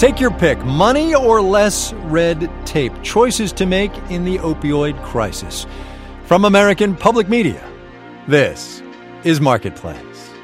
Take your pick, money or less red tape. Choices to make in the opioid crisis. From American Public Media, this is Marketplace.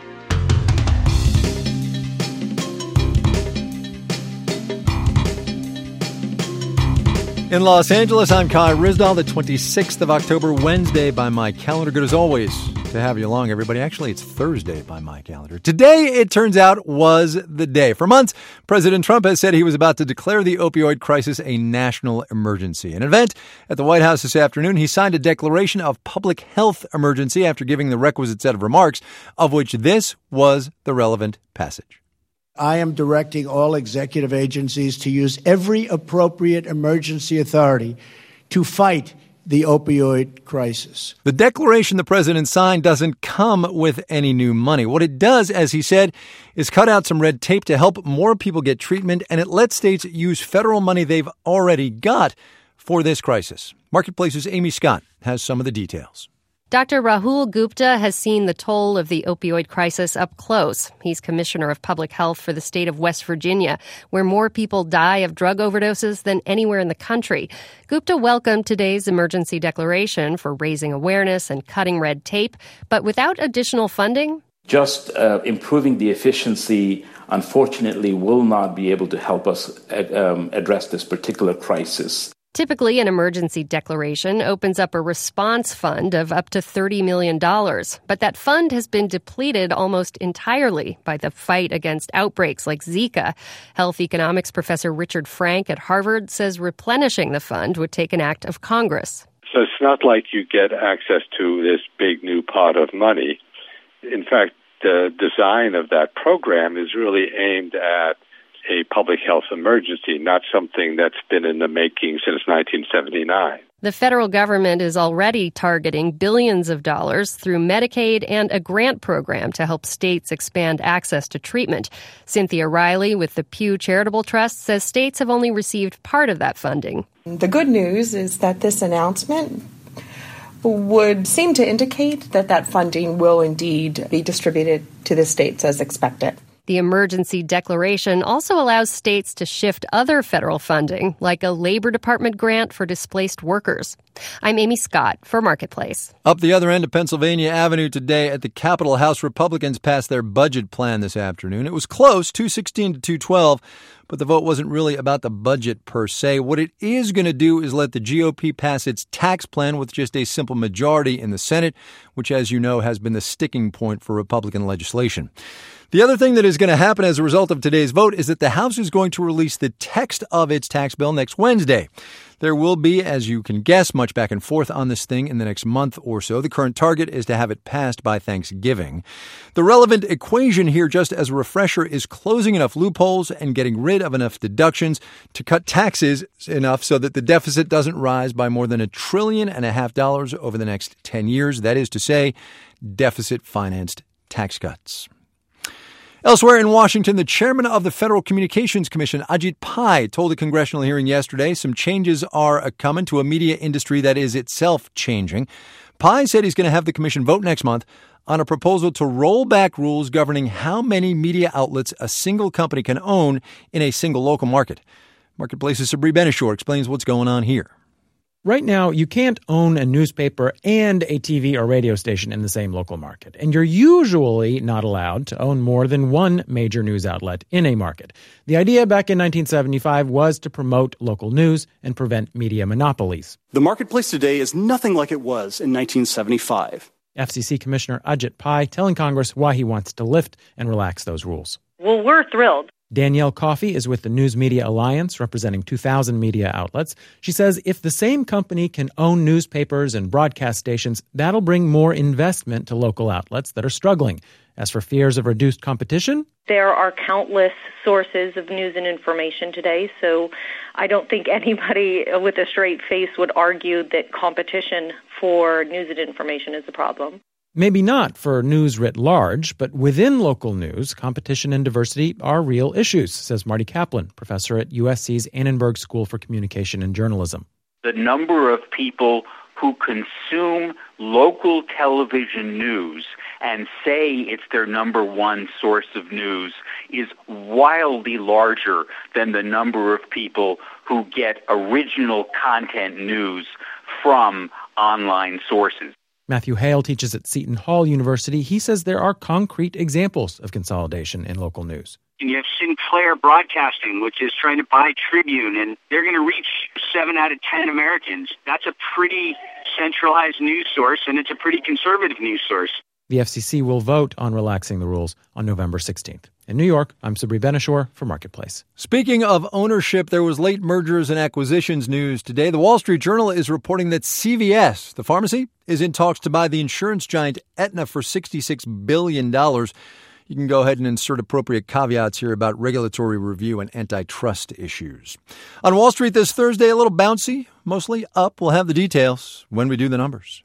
In Los Angeles, I'm Kai Ryssdal, the 26th of October, Wednesday by my calendar. Good as always to have you along, everybody. Actually, it's Thursday by my calendar. Today, it turns out, was the day. For months, President Trump has said he was about to declare the opioid crisis a national emergency. An event at the White House this afternoon, he signed a declaration of public health emergency after giving the requisite set of remarks, of which this was the relevant passage. I am directing all executive agencies to use every appropriate emergency authority to fight the opioid crisis. The declaration the president signed doesn't come with any new money. What it does, as he said, is cut out some red tape to help more people get treatment, and it lets states use federal money they've already got for this crisis. Marketplace's Amy Scott has some of the details. Dr. Rahul Gupta has seen the toll of the opioid crisis up close. He's commissioner of public health for the state of West Virginia, where more people die of drug overdoses than anywhere in the country. Gupta welcomed today's emergency declaration for raising awareness and cutting red tape, but without additional funding, just improving the efficiency, unfortunately, will not be able to help us address this particular crisis. Typically, an emergency declaration opens up a response fund of up to $30 million. But that fund has been depleted almost entirely by the fight against outbreaks like Zika. Health economics professor Richard Frank at Harvard says replenishing the fund would take an act of Congress. So it's not like you get access to this big new pot of money. In fact, the design of that program is really aimed at a public health emergency, not something that's been in the making since 1979. The federal government is already targeting billions of dollars through Medicaid and a grant program to help states expand access to treatment. Cynthia Riley with the Pew Charitable Trust says states have only received part of that funding. The good news is that this announcement would seem to indicate that that funding will indeed be distributed to the states as expected. The emergency declaration also allows states to shift other federal funding, like a Labor Department grant for displaced workers. I'm Amy Scott for Marketplace. Up the other end of Pennsylvania Avenue today at the Capitol House, Republicans passed their budget plan this afternoon. It was close, 216 to 212, but the vote wasn't really about the budget per se. What it is going to do is let the GOP pass its tax plan with just a simple majority in the Senate, which, as you know, has been the sticking point for Republican legislation. The other thing that is going to happen as a result of today's vote is that the House is going to release the text of its tax bill next Wednesday. There will be, as you can guess, much back and forth on this thing in the next month or so. The current target is to have it passed by Thanksgiving. The relevant equation here, just as a refresher, is closing enough loopholes and getting rid of enough deductions to cut taxes enough so that the deficit doesn't rise by more than $1.5 trillion over the next 10 years. That is to say, deficit-financed tax cuts. Elsewhere in Washington, the chairman of the Federal Communications Commission, Ajit Pai, told a congressional hearing yesterday some changes are coming to a media industry that is itself changing. Pai said he's going to have the commission vote next month on a proposal to roll back rules governing how many media outlets a single company can own in a single local market. Marketplace's Sabri Benishore explains what's going on here. Right now, you can't own a newspaper and a TV or radio station in the same local market, and you're usually not allowed to own more than one major news outlet in a market. The idea back in 1975 was to promote local news and prevent media monopolies. The marketplace today is nothing like it was in 1975. FCC Commissioner Ajit Pai telling Congress why he wants to lift and relax those rules. Well, we're thrilled. Danielle Coffey is with the News Media Alliance, representing 2,000 media outlets. She says if the same company can own newspapers and broadcast stations, that'll bring more investment to local outlets that are struggling. As for fears of reduced competition, there are countless sources of news and information today, so I don't think anybody with a straight face would argue that competition for news and information is a problem. Maybe not for news writ large, but within local news, competition and diversity are real issues, says Marty Kaplan, professor at USC's Annenberg School for Communication and Journalism. The number of people who consume local television news and say it's their number one source of news is wildly larger than the number of people who get original content news from online sources. Matthew Hale teaches at Seton Hall University. He says there are concrete examples of consolidation in local news. And you have Sinclair Broadcasting, which is trying to buy Tribune, and they're going to reach 7 out of 10 Americans. That's a pretty centralized news source, and it's a pretty conservative news source. The FCC will vote on relaxing the rules on November 16th. In New York, I'm Sabri Benishore for Marketplace. Speaking of ownership, there was late mergers and acquisitions news today. The Wall Street Journal is reporting that CVS, the pharmacy, is in talks to buy the insurance giant Aetna for $66 billion. You can go ahead and insert appropriate caveats here about regulatory review and antitrust issues. On Wall Street this Thursday, a little bouncy, mostly up. We'll have the details when we do the numbers.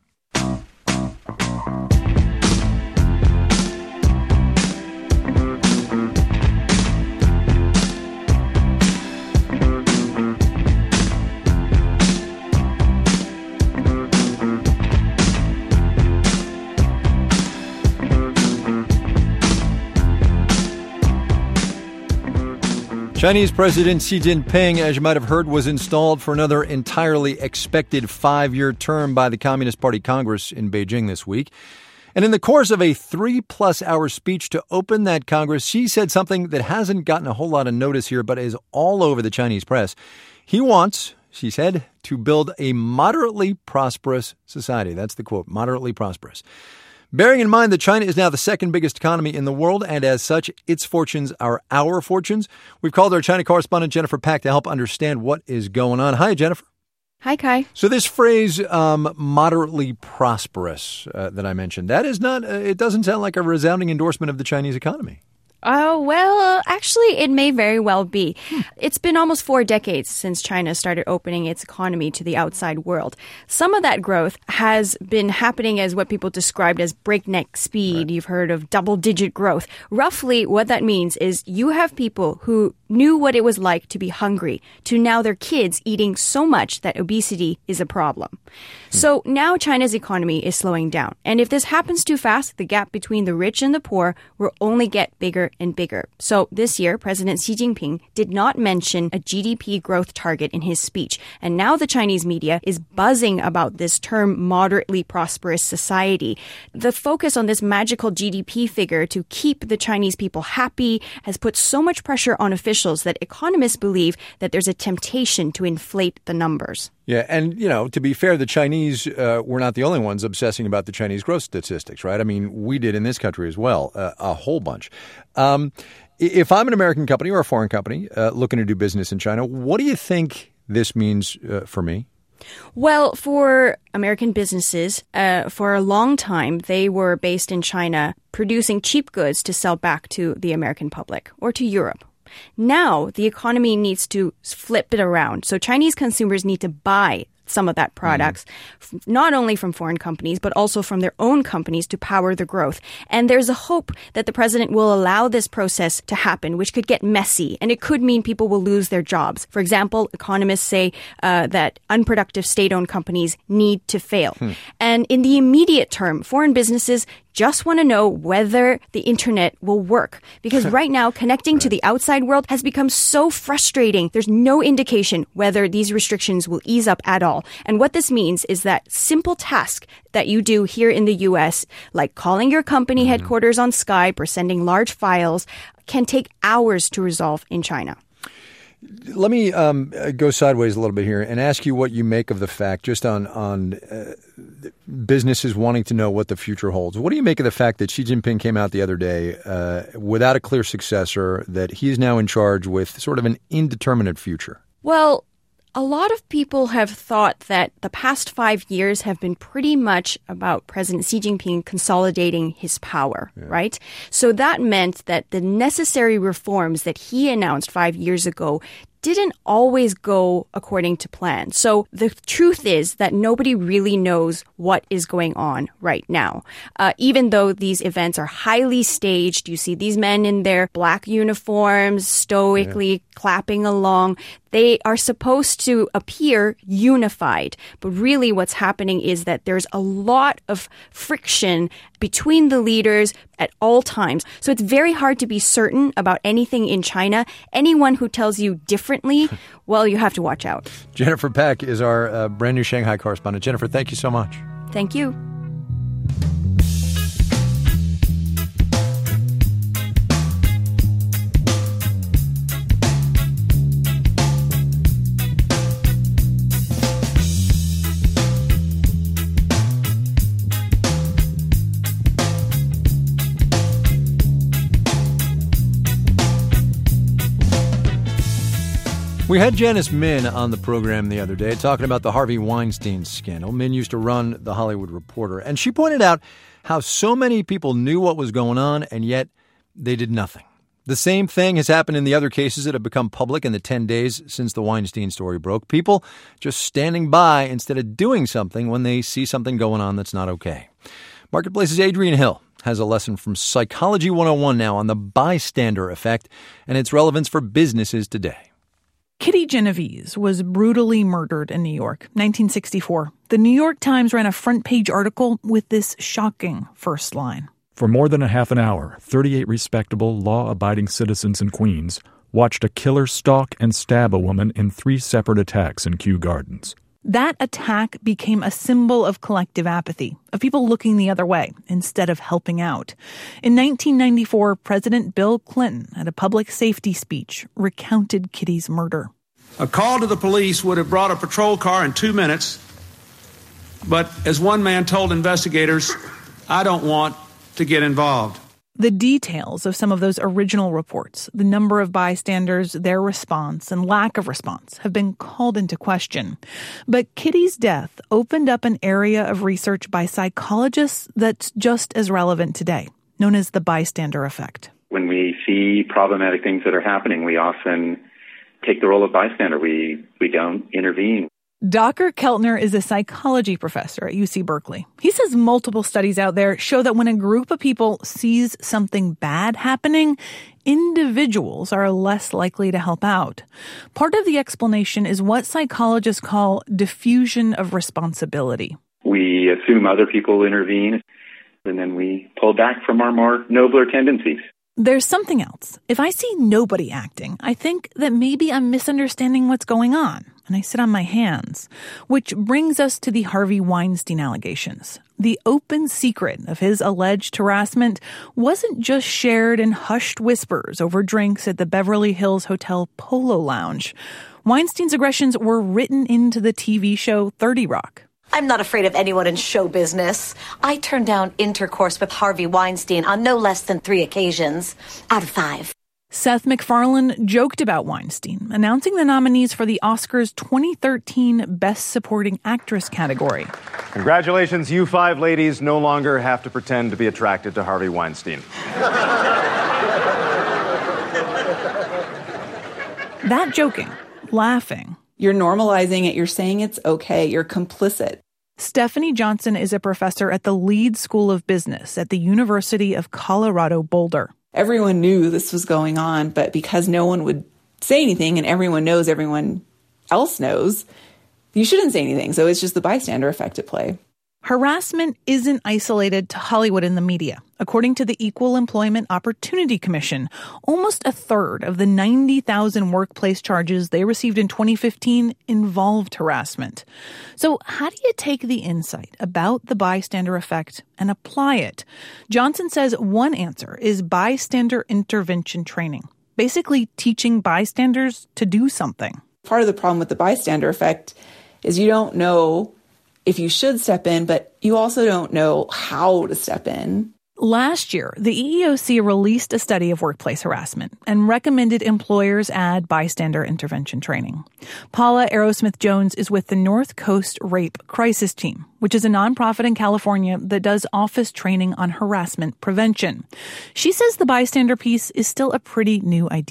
Chinese President Xi Jinping, as you might have heard, was installed for another entirely expected 5-year term by the Communist Party Congress in Beijing this week. And in the course of a 3+ hour speech to open that Congress, Xi said something that hasn't gotten a whole lot of notice here, but is all over the Chinese press. He wants, she said, to build a moderately prosperous society. That's the quote, moderately prosperous. Bearing in mind that China is now the second biggest economy in the world, and as such, its fortunes are our fortunes, we've called our China correspondent Jennifer Pack to help understand what is going on. Hi, Jennifer. Hi, Kai. So this phrase, moderately prosperous, that I mentioned, that is not, it doesn't sound like a resounding endorsement of the Chinese economy. Well, actually, it may very well be. It's been almost 4 decades since China started opening its economy to the outside world. Some of that growth has been happening as what people described as breakneck speed. Right. You've heard of double-digit growth. Roughly, what that means is you have people who knew what it was like to be hungry, to now their kids eating so much that obesity is a problem. So now China's economy is slowing down. And if this happens too fast, the gap between the rich and the poor will only get bigger and bigger. So this year, President Xi Jinping did not mention a GDP growth target in his speech. And now the Chinese media is buzzing about this term moderately prosperous society. The focus on this magical GDP figure to keep the Chinese people happy has put so much pressure on officials that economists believe that there's a temptation to inflate the numbers. Yeah, and, to be fair, the Chinese were not the only ones obsessing about the Chinese growth statistics, right? I mean, we did in this country as well, a whole bunch. If I'm an American company or a foreign company looking to do business in China, what do you think this means for me? Well, for American businesses, for a long time, they were based in China producing cheap goods to sell back to the American public or to Europe. Now, the economy needs to flip it around. So Chinese consumers need to buy some of that products, not only from foreign companies, but also from their own companies to power the growth. And there's a hope that the president will allow this process to happen, which could get messy. And it could mean people will lose their jobs. For example, economists say that unproductive state-owned companies need to fail. And in the immediate term, foreign businesses just want to know whether the internet will work. Because right now, connecting to the outside world has become so frustrating. There's no indication whether these restrictions will ease up at all. And what this means is that simple task that you do here in the U.S., like calling your company headquarters on Skype or sending large files, can take hours to resolve in China. Let me go sideways a little bit here and ask you what you make of the fact, just on businesses wanting to know what the future holds. What do you make of the fact that Xi Jinping came out the other day without a clear successor, that he's now in charge with sort of an indeterminate future? Well, a lot of people have thought that the past 5 years have been pretty much about President Xi Jinping consolidating his power, right? So that meant that the necessary reforms that he announced 5 years ago didn't always go according to plan. So the truth is that nobody really knows what is going on right now. Even though these events are highly staged, you see these men in their black uniforms stoically clapping along. They are supposed to appear unified, but really what's happening is that there's a lot of friction between the leaders at all times. So it's very hard to be certain about anything in China. Anyone who tells you differently, well, you have to watch out. Jennifer Peck is our brand new Shanghai correspondent. Jennifer, thank you so much. Thank you. We had Janice Min on the program the other day talking about the Harvey Weinstein scandal. Min used to run The Hollywood Reporter, and she pointed out how so many people knew what was going on, and yet they did nothing. The same thing has happened in the other cases that have become public in the 10 days since the Weinstein story broke. People just standing by instead of doing something when they see something going on that's not okay. Marketplace's Adrian Hill has a lesson from Psychology 101 now on the bystander effect and its relevance for businesses today. Kitty Genovese was brutally murdered in New York, 1964. The New York Times ran a front-page article with this shocking first line. For more than a half an hour, 38 respectable, law-abiding citizens in Queens watched a killer stalk and stab a woman in 3 separate attacks in Kew Gardens. That attack became a symbol of collective apathy, of people looking the other way instead of helping out. In 1994, President Bill Clinton, at a public safety speech, recounted Kitty's murder. A call to the police would have brought a patrol car in 2 minutes, but as one man told investigators, I don't want to get involved. The details of some of those original reports, the number of bystanders, their response, and lack of response have been called into question. But Kitty's death opened up an area of research by psychologists that's just as relevant today, known as the bystander effect. When we see problematic things that are happening, we often take the role of bystander. We don't intervene. Dacher Keltner is a psychology professor at UC Berkeley. He says multiple studies out there show that when a group of people sees something bad happening, individuals are less likely to help out. Part of the explanation is what psychologists call diffusion of responsibility. We assume other people intervene, and then we pull back from our more nobler tendencies. There's something else. If I see nobody acting, I think that maybe I'm misunderstanding what's going on, and I sit on my hands. Which brings us to the Harvey Weinstein allegations. The open secret of his alleged harassment wasn't just shared in hushed whispers over drinks at the Beverly Hills Hotel Polo Lounge. Weinstein's aggressions were written into the TV show 30 Rock. I'm not afraid of anyone in show business. I turned down intercourse with Harvey Weinstein on no less than 3 occasions out of 5. Seth MacFarlane joked about Weinstein, announcing the nominees for the Oscars 2013 Best Supporting Actress category. Congratulations, you 5 ladies no longer have to pretend to be attracted to Harvey Weinstein. That joking, laughing. You're normalizing it. You're saying it's okay. You're complicit. Stephanie Johnson is a professor at the Leeds School of Business at the University of Colorado Boulder. Everyone knew this was going on, but because no one would say anything and everyone knows everyone else knows, you shouldn't say anything. So it's just the bystander effect at play. Harassment isn't isolated to Hollywood and the media. According to the Equal Employment Opportunity Commission, almost a third of the 90,000 workplace charges they received in 2015 involved harassment. So how do you take the insight about the bystander effect and apply it? Johnson says one answer is bystander intervention training, basically teaching bystanders to do something. Part of the problem with the bystander effect is you don't know if you should step in, but you also don't know how to step in. Last year, the EEOC released a study of workplace harassment and recommended employers add bystander intervention training. Paula Aerosmith-Jones is with the North Coast Rape Crisis Team, which is a nonprofit in California that does office training on harassment prevention. She says the bystander piece is still a pretty new idea.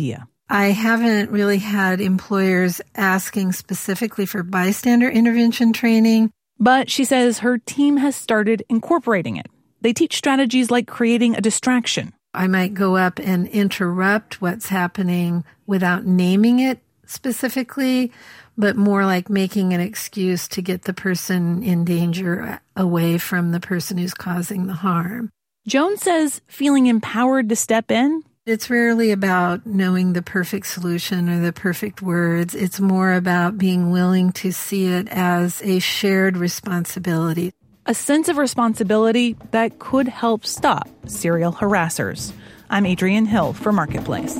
I haven't really had employers asking specifically for bystander intervention training. But she says her team has started incorporating it. They teach strategies like creating a distraction. I might go up and interrupt what's happening without naming it specifically, but more like making an excuse to get the person in danger away from the person who's causing the harm. Joan says feeling empowered to step in. It's rarely about knowing the perfect solution or the perfect words. It's more about being willing to see it as a shared responsibility. A sense of responsibility that could help stop serial harassers. I'm Adrienne Hill for Marketplace.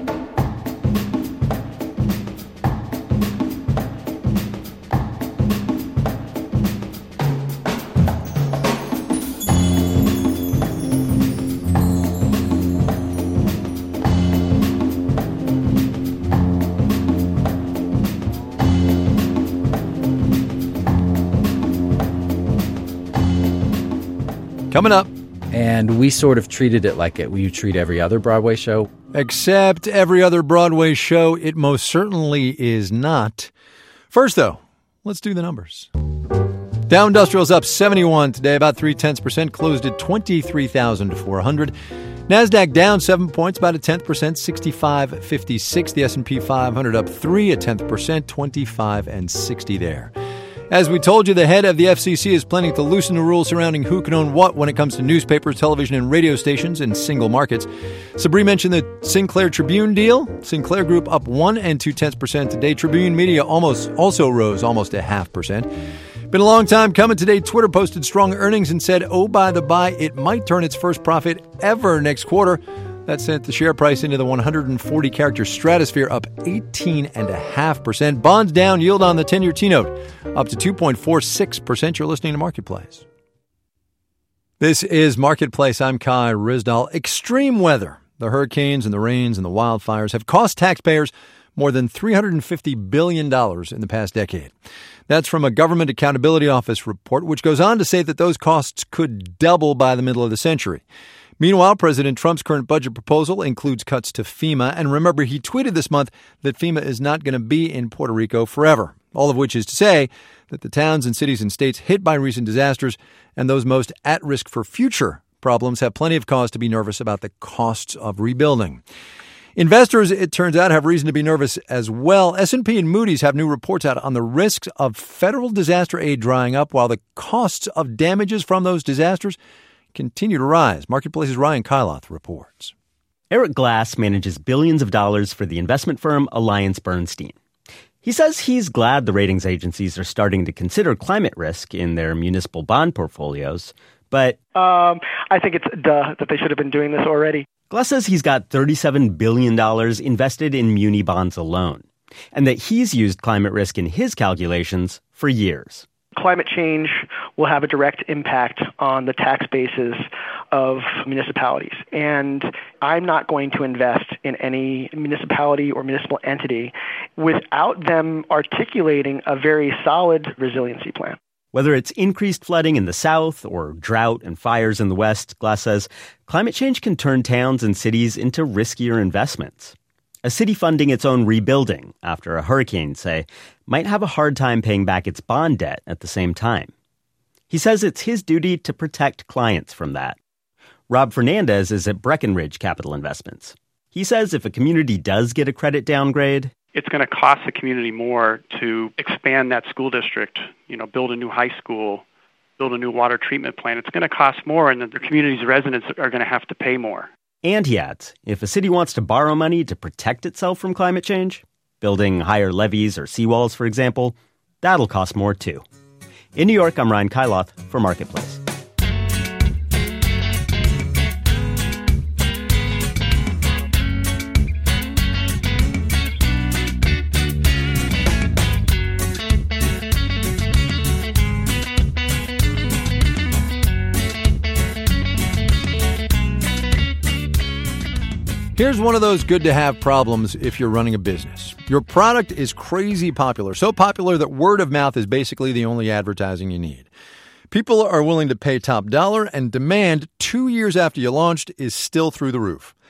Coming up. And we sort of treated it like you treat every other Broadway show. Except every other Broadway show, it most certainly is not. First, though, let's do the numbers. Dow Industrial's up 71 today, about 0.3%, closed at 23,400. NASDAQ down 7 points, about 0.1%, 65.56. The S&P 500 up 0.3%, 25.60 there. As we told you, the head of the FCC is planning to loosen the rules surrounding who can own what when it comes to newspapers, television, and radio stations in single markets. Sabri mentioned the Sinclair Tribune deal. Sinclair Group up 1 0.2% today. Tribune Media also rose almost 0.5%. Been a long time coming. Today, Twitter posted strong earnings and said, oh, by the by, it might turn its first profit ever next quarter. That sent the share price into the 140-character stratosphere, up 18.5%. Bonds down, yield on the 10-year T-note up to 2.46%. You're listening to Marketplace. This is Marketplace. I'm Kai Ryssdal. Extreme weather, the hurricanes and the rains and the wildfires have cost taxpayers more than $350 billion in the past decade. That's from a Government Accountability Office report, which goes on to say that those costs could double by the middle of the century. Meanwhile, President Trump's current budget proposal includes cuts to FEMA. And remember, he tweeted this month that FEMA is not going to be in Puerto Rico forever. All of which is to say that the towns and cities and states hit by recent disasters and those most at risk for future problems have plenty of cause to be nervous about the costs of rebuilding. Investors, it turns out, have reason to be nervous as well. S&P and Moody's have new reports out on the risks of federal disaster aid drying up while the costs of damages from those disasters continue to rise. Marketplace's Ryan Kailath reports. Eric Glass manages billions of dollars for the investment firm AllianceBernstein. He says he's glad the ratings agencies are starting to consider climate risk in their municipal bond portfolios, but I think it's that they should have been doing this already. Glass says he's got $37 billion invested in muni bonds alone, and that he's used climate risk in his calculations for years. Climate change will have a direct impact on the tax bases of municipalities. And I'm not going to invest in any municipality or municipal entity without them articulating a very solid resiliency plan. Whether it's increased flooding in the south or drought and fires in the west, Glass says climate change can turn towns and cities into riskier investments. A city funding its own rebuilding after a hurricane, say, might have a hard time paying back its bond debt at the same time. He says it's his duty to protect clients from that. Rob Fernandez is at Breckenridge Capital Investments. He says if a community does get a credit downgrade, it's going to cost the community more to expand that school district, build a new high school, build a new water treatment plant. It's going to cost more, and the community's residents are going to have to pay more. And he adds, if a city wants to borrow money to protect itself from climate change, building higher levees or seawalls, for example, that'll cost more too. In New York, I'm Ryan Kailath for Marketplace. Here's one of those good-to-have problems if you're running a business. Your product is crazy popular, so popular that word of mouth is basically the only advertising you need. People are willing to pay top dollar, and demand 2 years after you launched is still through the roof.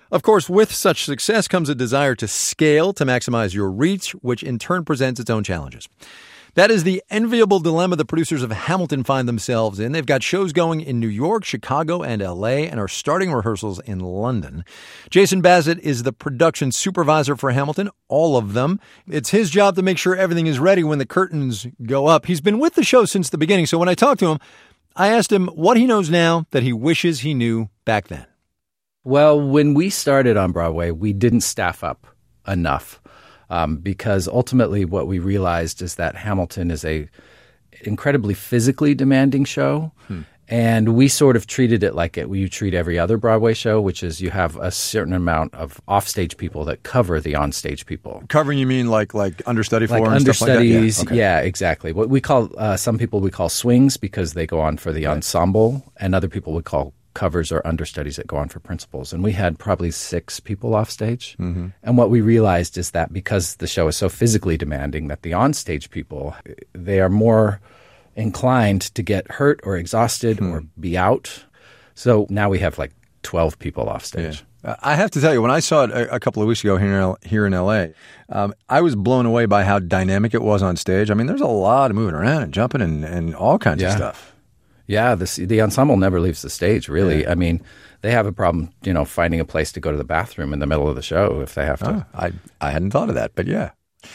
Of course, with such success comes a desire to scale to maximize your reach, which in turn presents its own challenges. That is the enviable dilemma the producers of Hamilton find themselves in. They've got shows going in New York, Chicago, and L.A., and are starting rehearsals in London. Jason Bassett is the production supervisor for Hamilton, all of them. It's his job to make sure everything is ready when the curtains go up. He's been with the show since the beginning, so when I talked to him, I asked him what he knows now that he wishes he knew back then. Well, when we started on Broadway, we didn't staff up enough because ultimately what we realized is that Hamilton is a incredibly physically demanding show. And we sort of treated it like you treat every other Broadway show, which is you have a certain amount of offstage people that cover the onstage people. Covering, you mean like understudy for like and stuff like that? Understudies, Okay. Yeah, exactly. What we call some people we call swings because they go on for the ensemble, and other people we call covers or understudies that go on for principals. And we had probably 6 people off stage. Mm-hmm. And what we realized is that because the show is so physically demanding, that the onstage people, they are more inclined to get hurt or exhausted or be out. So now we have like 12 people off stage. Yeah. I have to tell you, when I saw it a couple of weeks ago here in L.A., I was blown away by how dynamic it was on stage. I mean, there's a lot of moving around and jumping and all kinds of stuff. Yeah, the ensemble never leaves the stage, really. Yeah. I mean, they have a problem, finding a place to go to the bathroom in the middle of the show if they have to. I hadn't thought of that, but yeah.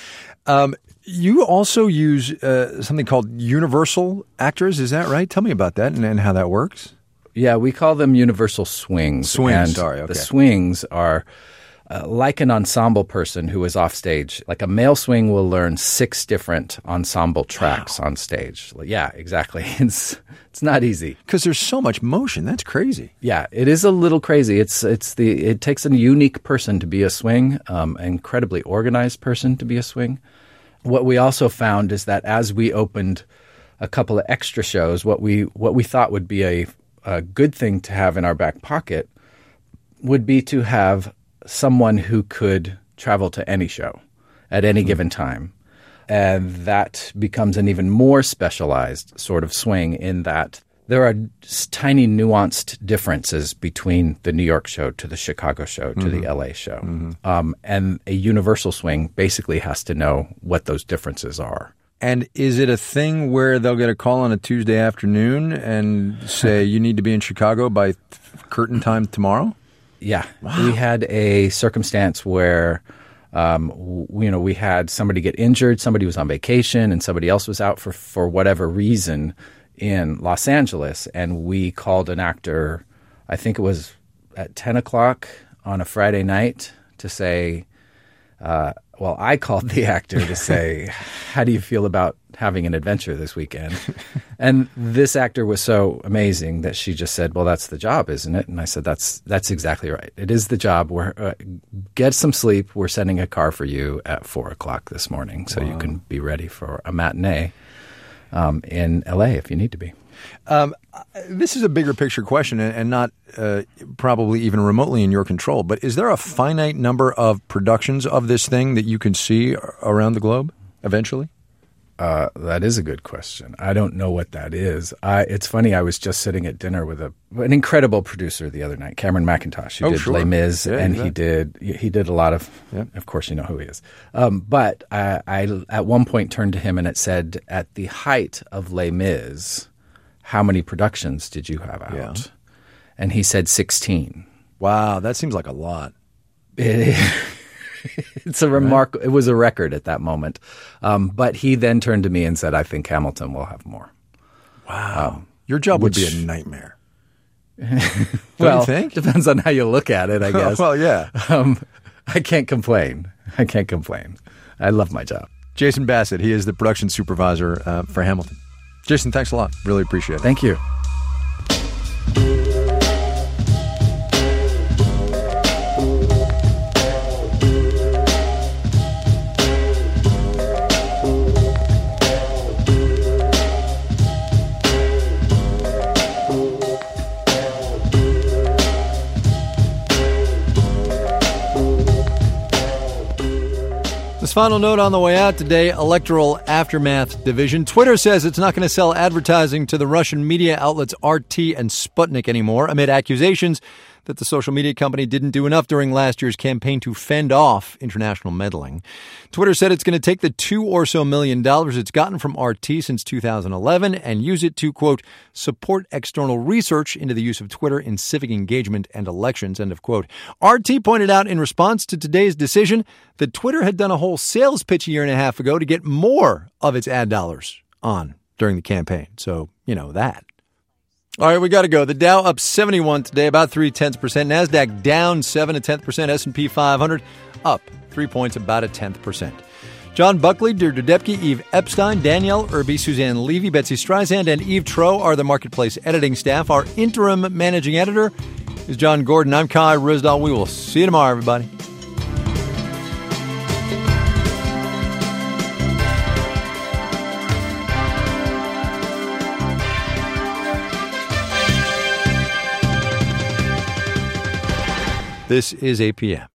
You also use something called universal actors, is that right? Tell me about that and how that works. Yeah, we call them universal swings. Swings, sorry, okay. The swings are like an ensemble person who is off stage. Like a male swing will learn 6 different ensemble tracks on stage. Yeah, exactly. It's not easy because there's so much motion. That's crazy. Yeah, it is a little crazy. It takes a unique person to be a swing, an incredibly organized person to be a swing. What we also found is that as we opened a couple of extra shows, what we thought would be a good thing to have in our back pocket would be to have someone who could travel to any show at any given time. And that becomes an even more specialized sort of swing in that there are tiny nuanced differences between the New York show to the Chicago show to the LA show. And a universal swing basically has to know what those differences are. And is it a thing where they'll get a call on a Tuesday afternoon and say, you need to be in Chicago by curtain time tomorrow? Yeah. Wow. We had a circumstance where, we had somebody get injured, somebody was on vacation, and somebody else was out for whatever reason in Los Angeles. And we called an actor, I think it was at 10 o'clock on a Friday night to say, I called the actor to say, how do you feel about having an adventure this weekend? And this actor was so amazing that she just said, well, that's the job, isn't it? And I said, that's exactly right. It is the job. Get some sleep. We're sending a car for you at 4 o'clock this morning so you can be ready for a matinee in LA if you need to be. This is a bigger picture question and not probably even remotely in your control, but is there a finite number of productions of this thing that you can see around the globe eventually? That is a good question. I don't know what that is. It's funny, I was just sitting at dinner with an incredible producer the other night, Cameron McIntosh, who did Les Mis, and he did a lot of, of course you know who he is. But I at one point turned to him and it said, at the height of Les Mis, how many productions did you have out? Yeah. And he said 16. Wow, that seems like a lot. It's a it was a record at that moment. But he then turned to me and said, I think Hamilton will have more. Wow. Your job would be a nightmare. Well, you think? Depends on how you look at it, I guess. Well, yeah. I can't complain. I love my job. Jason Bassett, he is the production supervisor for Hamilton. Jason, thanks a lot. Really appreciate it. Thank you. This final note on the way out today, Electoral Aftermath Division. Twitter says it's not going to sell advertising to the Russian media outlets RT and Sputnik anymore amid accusations that the social media company didn't do enough during last year's campaign to fend off international meddling. Twitter said it's going to take the $2 or so million it's gotten from RT since 2011 and use it to, quote, support external research into the use of Twitter in civic engagement and elections, end of quote. RT pointed out in response to today's decision that Twitter had done a whole sales pitch a year and a half ago to get more of its ad dollars on during the campaign. So, you know that. All right, we got to go. The Dow up 71 today, about 0.3%. NASDAQ down 7.1%. S&P 500 up 3 points, about 0.1%. John Buckley, Deirdre Depke, Eve Epstein, Danielle Irby, Suzanne Levy, Betsy Streisand, and Eve Troe are the Marketplace editing staff. Our interim managing editor is John Gordon. I'm Kai Ryssdal. We will see you tomorrow, everybody. This is APM.